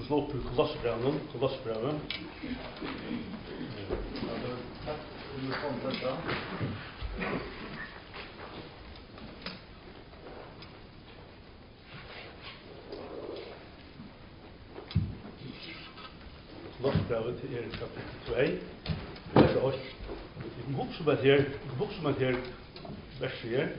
slå upp i Kolosserbrevet. Tack för detta. Kolosserbrevet kapitel 2, vers 8. Vi kan huske om at her verset her.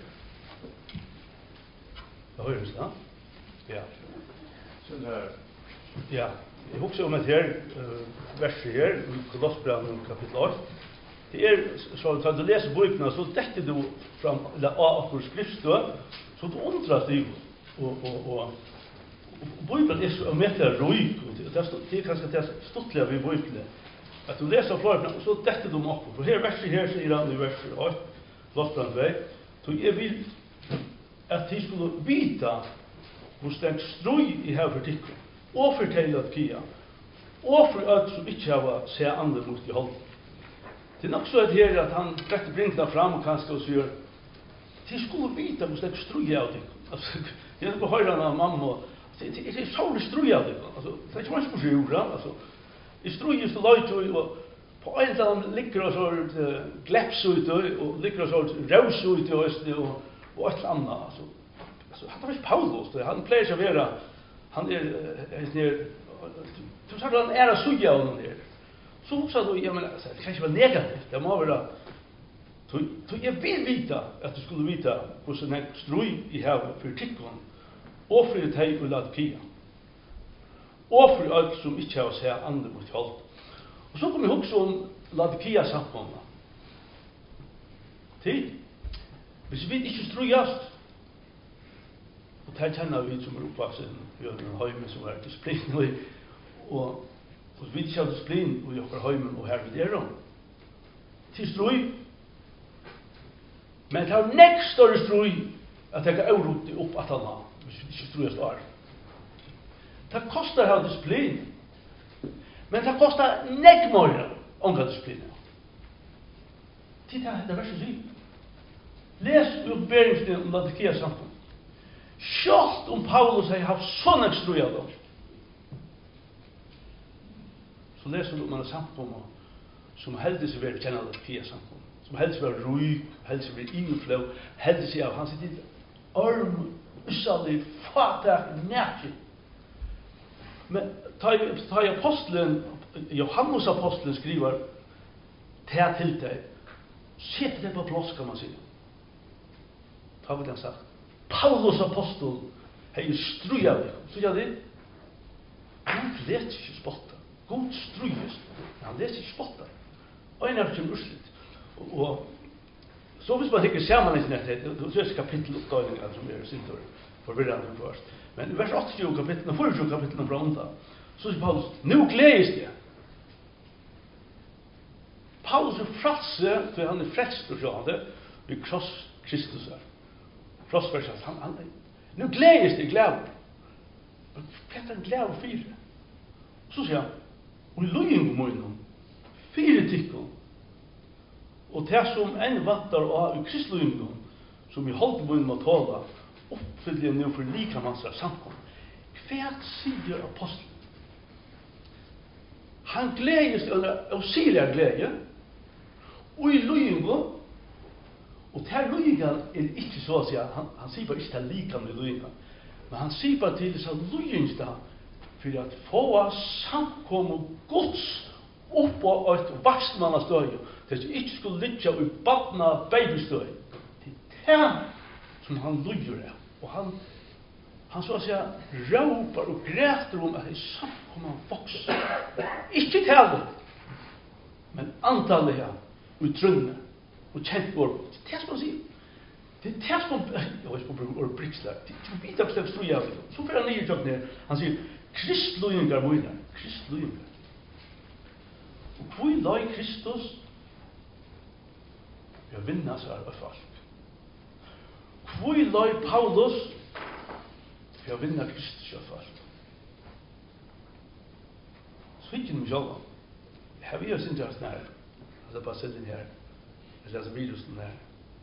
Det høres da? Ja. Sånn här. Ja, jeg husker om at her verset her, i Kolosserbrevet kapitel 8. Det så at du leser bøkene, så detter du fram av akkur skriftstøv, så du undrer deg, og Bibelen så mætlig røyk, og det kanskje det stuttlige ved Bibelen, at du leser flere, så detter du akkur. For her verset her sier han i verset 8, Kolosserbrevet 2, så jeg vil at de skulle vite hvor stengt strøy i her for tikkene, og fortelle at kia, og for at som ikke har sett andre mot i holdet. Det er nok så at her at han dretter brinkene fram kanskje og sier, de skulle vite hvor stengt strøy av tikkene. Jeg har hørt han av mamma, det er så strøy av tikkene. Det er ikke mange som gjør, i strøy så løyt og på en eller annen ligger og så gleps ut og ligger og så raus ut og et eller annet. Han er ikke Paulus, han pleier ikke å være, han du sa han er suja av noen her. Så sa du, ja, men det kan ikke være negativt, det må være, jeg vil vite at du skulle vite hvordan jeg strøy i havet for tikkene, og for deg og Laodikea, og for alt som ikke har sett andre mot holdt. Og så kom jeg også om Laodikea samfunnet. Hvis vi ikke strøyast, og det kjenner vi som oppvaksen i en høyme som disiplin, og vi ikke har disiplin i okker høymen og her ved om. Til strøy, men det har nekst større strøy at jeg kan avrote opp at han har, hvis vi ikke strøyast er. Det kostar å ha disiplin, men det kostar nekk mer å ha disiplin. Titta, det er verset syv. Les uppbäringsningen om Laodikea samfunn. Sjalt om Paulus har haft sånn ekstrøy av dem. Så leser du om en samfunn som heldig seg ved å kjenne Laodikea samfunn. Som heldig seg ved ryk, heldig seg ved innflå, heldig seg av hans tid arm, ussalig, fatak, nækje. Men ta i apostelen, Johannes apostelen skriver til deg, sett det på plass, kan man si. Ta vi den sagt. Paulus apostel har jo strøy av det. Så ja, det Gud let ikke spotta. Gud strøyes, men han let ikke spotta. Og en av det kommer urslit. Og så hvis man ikke ser man ikke nett, så er det kapitteloppdagninger som sinter forvirrende først. Men i vers 80 kapitlen og 40 kapitlen fra ånda, så sier Paulus, nå gledes det. Paulus er frelse, for han er frelst og sjående, ved kross Kristus er. Krossverset, nå gledes det glede. Men hva er en glede og fire? Så sier han, og løying på munnen, fire tikkene, og det som en vantar av i kristløyingen, som i holdt munnen må tåle, oppfyller nå for likamannsar samkommet. Hva sier apostelen? Han gledes, og sier jeg glede, og i løyingen, og til løyingen er ikke så å si, han sier bare ikke til likan i løyingen, men han sier bare til disse løyingstad, for at få samkommet gods opp på et vaksmannastøy, til at ikke skulle lytte i badna babystøy. Det er det som han løyer av. Og han så å si råper og græter om at det er samkommet vokser. Ikke tallet, men antallet her, og trunne, og kjent vår. Det er det som han sier. Det er det som jeg vet ikke om å brikslag. Det er vidt at det stod jævlig. Så får han nye tøk ned. Han sier, Kristløyingar møyne. Kristløyingar. Og hvor la i Kristus vi har vinnet seg av folk. Hvor la i Paulus vi har vinnet Kristus av folk. Så ikke noe sjål. Jeg har vi jo sintet oss nær. Altså bare sett inn her. Jeg leser virusen her.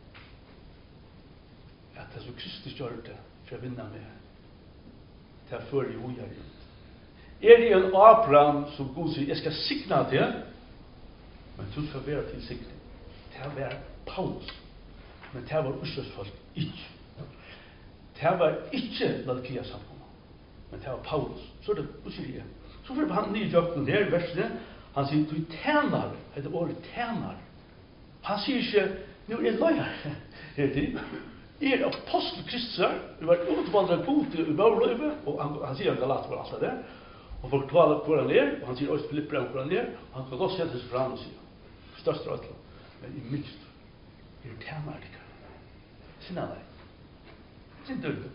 At det som Kristus gjør det for å vinne med. Det er før i hoja rundt. det en Abraham som Gud sier, jeg skal signa det, men du skal være til signing. Det var Paulus, men det var Israelsfolk ikke. Det var ikke Laodikia samkommet, men det var Paulus. Så det, hva sier jeg? Så får han nye jøkken her i versene, han sier, du tjener, det året tjener. Han sier ikke, nå er løyer, her til. Apostel Kristus, vi var utvandret god i Bavløyve, og han sier han Galater var alt det der, og folk taler hvor han er, og han sier også Filipper hvor han er, og han kan godt sette seg fram og sier, største rødler, men i minst, tjener det ikke. Sinna deg. Sin døde.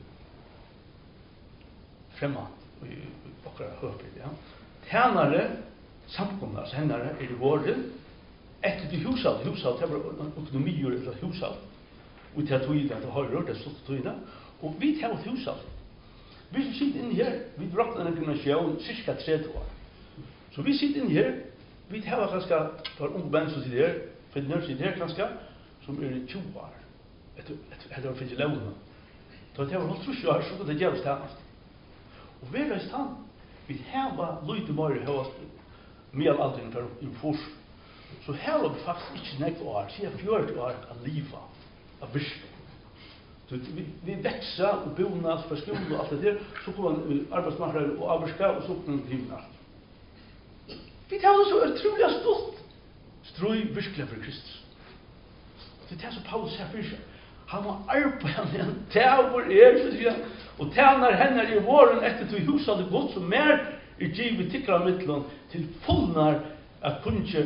Fremmant, og i akkurat høpet, ja. Tjenere, samkomne, altså hennere, i våren, etter til hushalt, det var økonomier eller hushalt, og til tøyene, til høyre, det stod tøyene, og vi tar et hushalt. Vi som sitter inne her, vi drakter en generasjon, cirka 30 år. Så vi sitter inne her, vi tar kanskje, for unge menn som sitter her, for nør sitter her kanskje, som 20 år. Etter å finne lovene. Så det var holdt 30 år, så kunne det gjøres tjenest. Og vi reist han, vi har lydde mer i høyest, middelalderen for en fors. Så her var det faktisk ikke nekve år, siden 40 år av livet, av virke. Vi veksa og bonat for skolen og alt det der, så kom han arbeidsmarkeder og avvirka, og så kom han driven alt. Vi tar det så utrolig stolt. Strøy virkelig for Kristus. Det er så Paulus her for seg. Han må arbeide med en tæver så sier han, og tævner henne i våren etter til huset det godt, som mer givet tikkere midtelen til fullnar at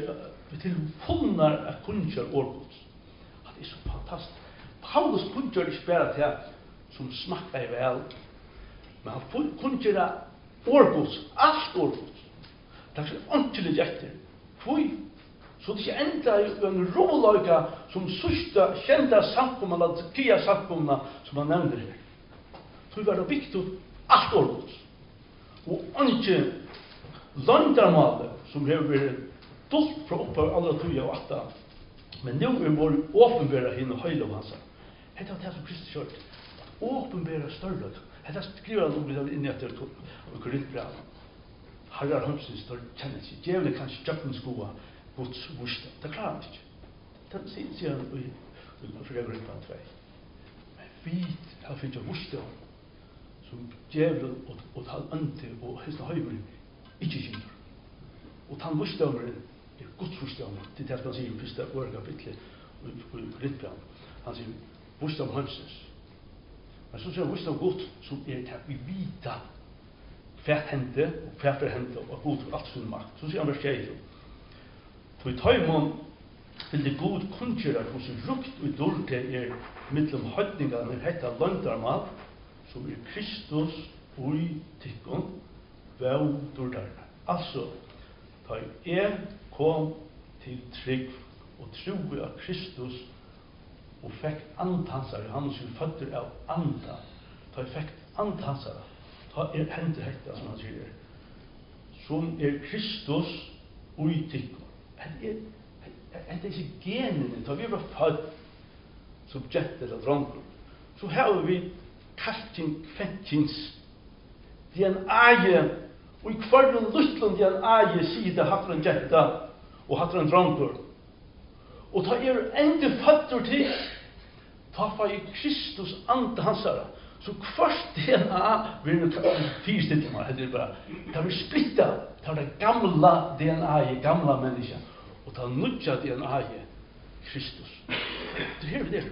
kunnskjer årgods. Det er så fantastisk. Paulus kunnskjer ikke bare til som smakker vel, men han kunnskjer årgods, alt årgods. Det er ikke ordentlig etter. Så det ikke enda i en råløyga som sørste kjente samkommet, eller kia samkommet, som han nevner her. Så det var viktig alt årgods. Og ikke landarmale, som har vært dult fra oppe av alle tog og atta. Men nå vår åpenbæra henne høyde av hans. Hette var det som Kristus kjørt. Åpenbæra større. Hette skriver han vi har inne etter Korintbrevet. Harald Holmsen står kjennelse. Djevelen kan ikke kjøkken skoa Guds vursdag. Det klarer han ikke. Det sier han i Korintbrevet 2. Men vi har finnet vursdag som djevelen og tal ante og hestene høymer ikke kjenner. Og tal vursdagen Guds vursdag. Det er det han sier i første årkapitlet i Korintbrevet. Han sier vursdag Holmsens. Men så sier vursdag Gud som det vi vita hvert hente og hvert hente og god for alt sin makt. Så sier han vers 6. For i tøymon vil det god kunngjøre hos rukt og dårte mellom høytningene hette landarmal som Kristus og i tikkun vel dårtarne. Altså, da kom til trygg og troe av Kristus og fikk antansere, han som føtter av anda, da fikk antansere, da hendet hette, som han sier, som Kristus og i tikkun. Det er ikke genene, da vi var født som jett eller dronker, så har vi kalking, fenkings, DNA, og i hver luttlen DNA sier det hatt en jetta og hatt en dronker. Og da enda føtter til, da får jeg Kristus ande hansara, så hvert DNA blir fyrstilt meg, det bare, det blir splittet, det er det gamle DNA i gamle mennesker, og det er nødja DNA i Kristus. Det er det.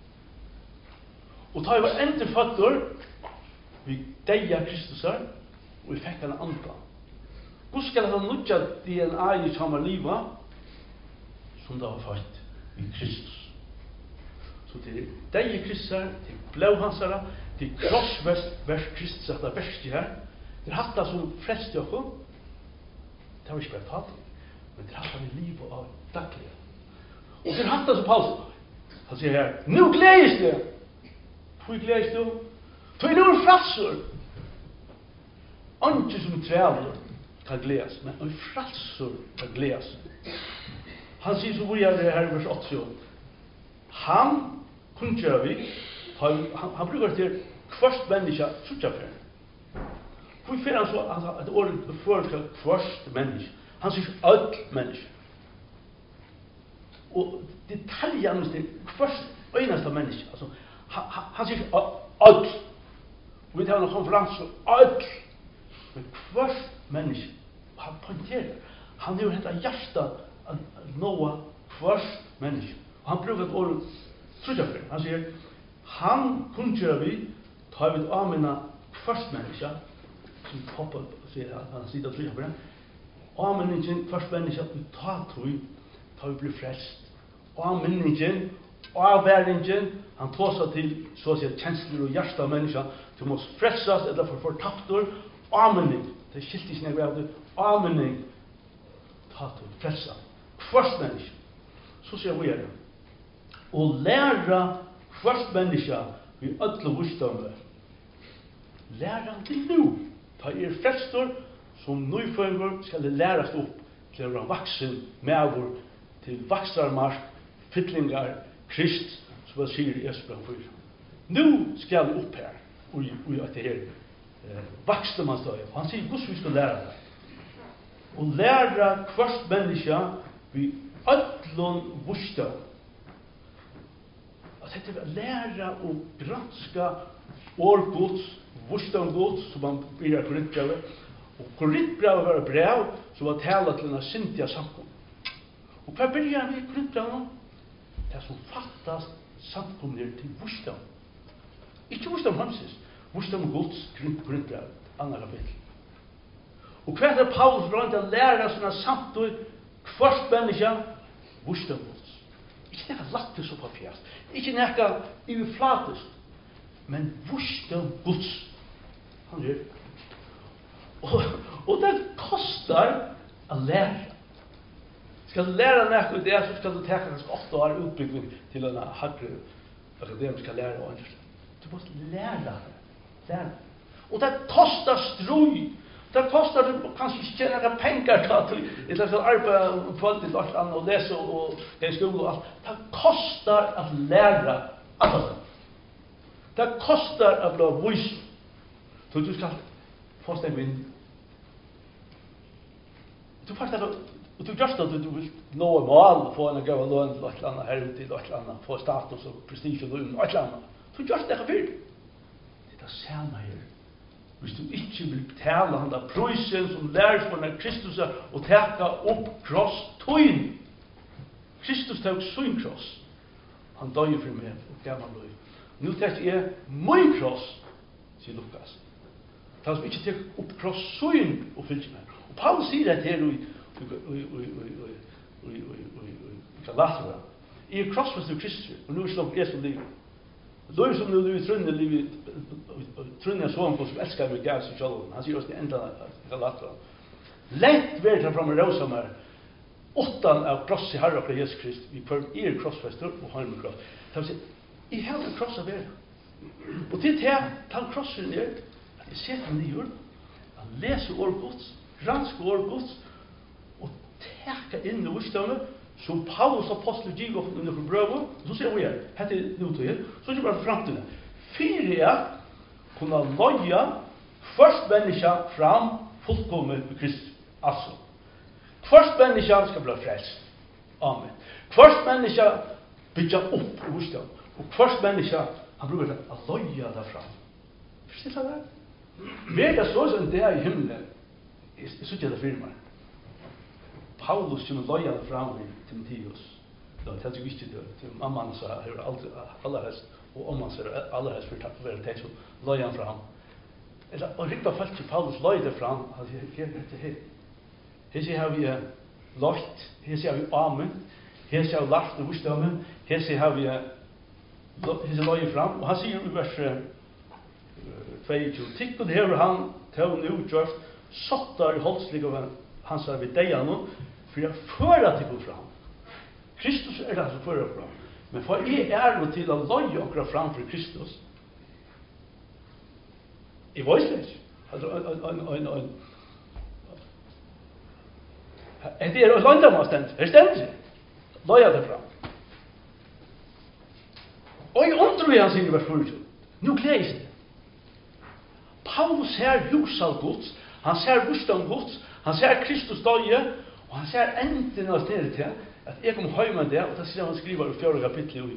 Og da jeg var enda føtter, vi deia Kristus her, og vi fikk en anda. Hvor skal det nødja DNA i samme livet, som det var født i Kristus? Så det deg i Kristus her, det blåhansere, det krossvest vers Kristus, det verste her. Det hatt det som flest i okkur. Det var ikke bare talt, men det hatt det i livet av daglig. Og det hatt det som Paulus. Han sier her, nå gledes det. Hvor gledes du? For nå er fralser. Ikke som trever kan gledes, men en fralser kan gledes. Han sier så hvor jeg er her i vers 8. Han kunngjør vi, han bruker til hvert menneske suttjaffer. Hvor fyrir han så at året fører kvørst menneske? Han sier öll menneske. Og detaljen er kvørst øyneste menneske. Altså, han sier öll. Og vi tar en konferanse öll. Men kvørst menneske. Han pointerer. Han har hetta hjärta att nå kvørst menneske. Og han bruker et året trutjaffer. Han sier, han kunnkjører vi, tar vi et amina kvørst menneske, som poppar och säger att han sitter och trycker på den. Amenningen först människa vi tar vi blir frälst. Amenningen, avvärningen, han tar sig till så att säga känslor och hjärta av människan. Du måste frälsas eller för taptor. Amenning, det är skilt i sina grävder. Amenning, tar du frälsa. Först människa. Så säger vi det. Och lära först människa vi ödla visdomar. Lära till nu. Ta frälstor som nyföringar skal det lærast upp til å være vaksen medvor til vaksarmark, fytlingar, Krist, som jeg sier i Esbjørn 4. Nu skal det upp her, og at det her vaksne man står i. Han sier hvordan vi skal lære det. Og lære hvert menneske vi ødlån vursdag. At det er å lære å granska årgods, vursdag gods, som man blir korintbrevet. Og korintbrevet var brev som var talet til en syndiga samkom. Og hva byrjar vi korintbrevet? Det som fattas samkomner til vursdag. Ikke vursdag Francis, vursdag gods, korintbrevet, andre kapittel. Og hva er Paulus rønt å lære sånne samtid kvart menneske? Vursdag gods. Ikke nekka lattes og papirst. Ikke nekka overflatest. Men vursdag gods. Han gjør. Og det kostar å lære. Skal du lære noe i det, så skal du ta kanskje 8 år utbygging til en høyre akademisk lære. Du måste lære det. Og det kostar strøy. Det kostar du kanskje ikke tjene penger til å arbeide kvalitet og alt annet, og lese og i skole og alt. Det kostar å lære alt. Det kostar å bli vis. Så du skal forstå min. Du forstår det, og du gjør det at du vil nå en mål, få en gøy lønn til et eller annet her ute, et eller annet, få status og prestige og lønn, et eller annet. Du gjør det ikke fyrt. Det er det samme her. Hvis du ikke vil betale han da prøysen som lærer for den Kristus og teka opp kross tøyen. Kristus tok sin kross. Han døg for meg og gav han løy. Nå tek jeg min kross, sier Lukas. Han som ikke tek opp kross tøyen og fyllt meg. Og Paulus sier det her i Galatia. Jeg er krossfest av Kristus, og nå er slått jeg som liv. Løy som nå er trunnet livet, trunnet er sånn på som elsker meg gav seg selv. Han sier også i enda Galatia. Lett vet han fram og råsa meg, åttan av kross i Herre og Jesus Krist, vi prøver krossfester og har med kross. Det vil si, jeg har en kross av dere. Og til det, ta krossen ned, at jeg setter den i jord, jeg leser årgods, granske årgods, og teka inn i visdommen, som Paulus apostel giv opp under for brøver, så ser vi her, hette er notøyer, så er det bare fram til det. Fire er kunne løye først menneska fram fullkommen med Kristus. Altså, først menneska skal bli frelst. Amen. Først menneska bygja opp i visdom, og først menneska, han bruker det å løye det fram. Forstår du det? Ved det så som det er i himmelen, jeg synes ikke det firmer. Paulus som løyer fram i Timotheus. Det er jo ikke det. Til mammaen så har jeg aller helst, og om han så har aller helst for å være tenkt så løyer han fram. Og riktig folk til Paulus løyer det fram. Her sier vi løyt, her sier vi amen, her sier vi lagt og visdommen, her sier vi løyer fram. Og han sier i vers 22, tikk og det her han til å utgjørt, sottar i holdslig av han sa vi deg nå, for jeg fører til gå fram. Kristus er det som fører fram. Men for jeg er jo til å løye okra fram for Kristus. Jeg vet ikke. Det er lønda man stendt. Her stendt seg. Løye det fram. Og jeg undrer han sier i vers 40. Nå gleder jeg. Paulus ser husal Guds, han ser vursdan Guds, han ser Kristus døye, og han ser enden av stedet til at jeg kom hjemme det, og det sier han skriver i 4. kapittel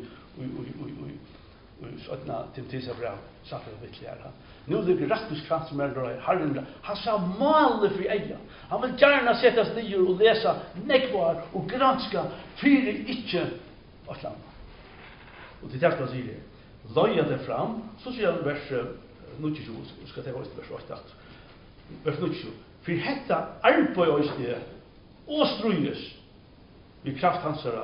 i 17. Timotheus brev, sagt kapittel her. Nu ligger Rasmus Krantz som der, Herren, han sa malet for eia. Han vil gjerne sette seg ned og lese nekvar og granska, fyrir ikke at landa. Og til det han sier det, løya det fram, så sier han vers 29, skal jeg ta vers 8, vers 29, for hetta arbeid og sted, og strøyes, i kraft hans herra,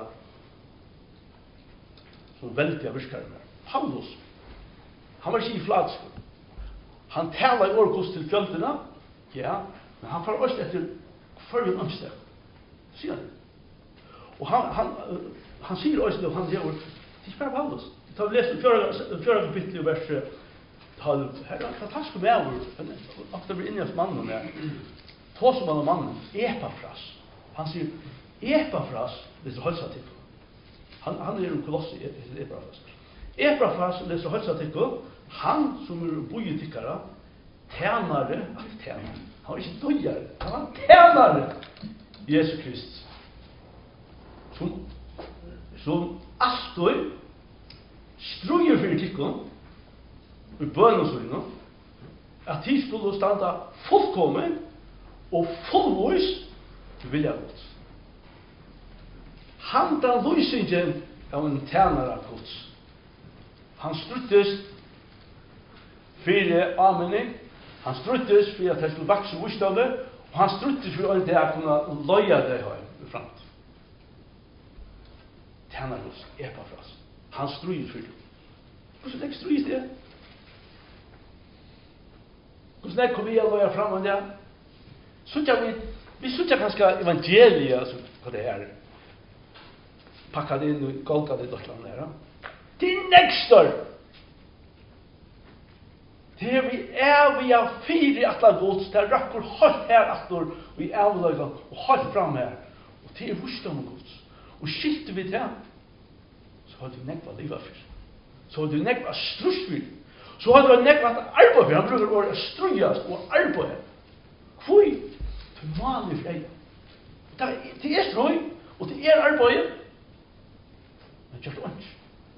som veldig av virkaren. Paulus, han var ikke i flatsk. Han taler i årkos til fjöldina, ja, men han får også etter førgen omsted. Sier han. Og han sier også det, han sier, det er ikke bare Paulus. Ta vi leser 4. kapittel i vers 12. Her er fantastisk med over, at det blir inni hos mannen med, tås om mannen, Epafras. Han sier, Epafras, det er holdt til. Han er jo kolossi, Epafras. Epafras leser holdt til, han som er bojetikkere, tjenare, han var ikke døyere, han var tjenare, Jesus Kristus. Som alltid strujer for tikkene, i bønnesøyene, at de skulle standa fullkommen og fullvis til vilja Guds. Han den løsningen av en tjenare av Guds. Han struttes for anmenning, han struttes for at det skulle vokse visdomne, og han struttes for at det kunne løye det her i front. Tjenare Guds, Epafras. Han strujes for det. Hvordan er det strujes det? Hvordan er det kommer vi å løye frem om det? Vi synes kanskje evangeliet på det her. Pakket inn og golket det et eller annet. Det er nekster! Det er vi av fire atler gods, det er rakker holdt her atler, og i avløyga, og holdt fram her. Og det er vursdom gods. Og skilter vi det, så har du nekva livet for. Så har du nekva struss for. Så har du nekva arbeid for. Han bruker ordet strujast og arbeid. Hvor? Det er vanlig for deg. Det er struj, og det er arbeid. Men gjør det ikke.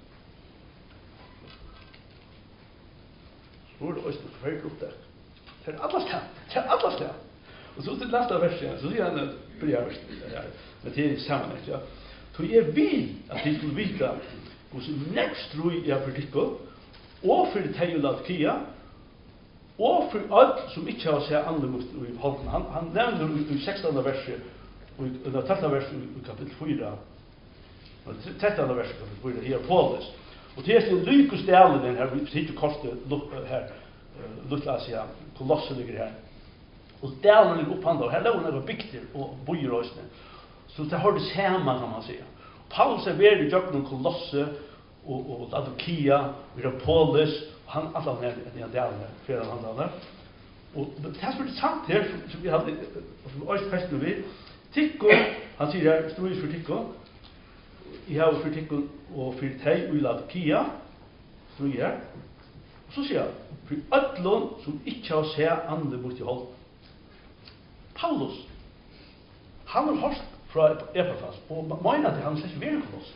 Så er det også noe forferdelig oppdelt. Det er alle sted. Og så til neste verset, så sier han bryr men det er sammen, ikke? Så jeg vil at de skulle vite hvordan nekst tro jeg for dere, og for teg og latkia, og for alt som ikke har sett andre mot i holden. Han nevner i 16. verset, og i 13. verset i kapittel 4, 13. verset i kapittel 4, her Paulus. Og det er den lykeste delen her, vi sitter kortet her, Luttlasia, Kolosse ligger her. Og delen ligger opphanda, og her lager noen bygter og bojrøysene. Så det har det samme, kan man sige. Paulus er veldig i jøkken Kolosse, og Laodikea, og Hierapolis, og han alle er en del med flere av andre. Og det er så sant her, som vi hadde, som vi også festet ved, Tikko, han sier her, storis for Tikko, jeg har for Tikko og for teg og Laodikea, storis her, og så sier han, for ødlån som ikke har sett andre mot i hold. Paulus, han har hørt fra Epafras, og mener at han slett ikke vil Koloss,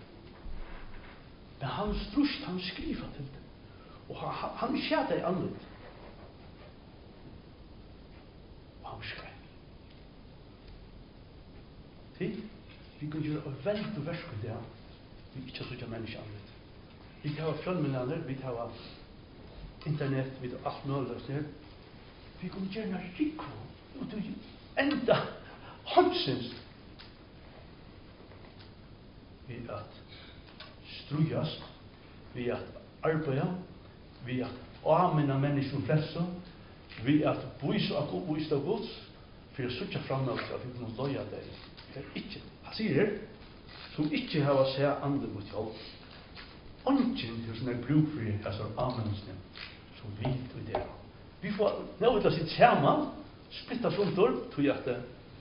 men han strust, han skriver til det. Og han skjæter i annet. Og han skrev. Vi kan gjøre veldig versk i det. Vi ikke så ikke mennesker annet. Vi tar fjallmennaner, vi tar internet, vi tar alt mulig. Vi kan gjøre noe rikko. Og du enda håndsens. Vi at strujast, vi at arbeida, vi at amena mennesken flessa, vi at bois og bois av Guds, for å sutja framnått at vi kan løya det. Det er ikke, han sier her, som ikke har å se andre mot hold. Ongen til sånne brukfri, altså amenesne, som vi i det. Vi får nå ut av sitt sammen, splitta suntor, tog at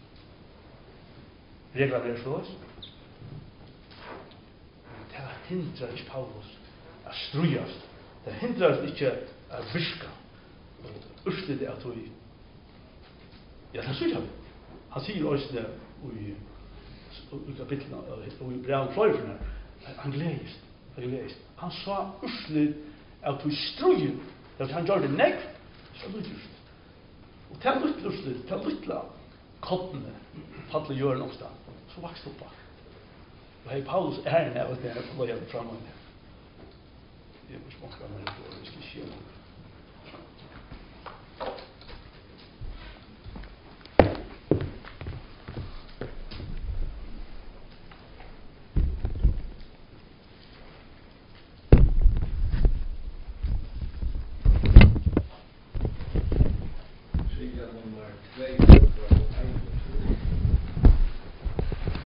reglene er slås. Det hindrar ikke Paulus at strujast. Det hindrar ikke at virka. urslit at vi ja, det syns han. Han sier også det i kapitlen og i brev fløyferne. Han gledest. Han sa urslit at vi strøyen, at han gjør det negv, så lykkest. Og til luttlustet, til luttla kottene, fattelig gjør noe sted, så vokst opp. Og hei Paulus æren av at det er på løyen framme. Jeg må smakke meg litt, og vi skal skje.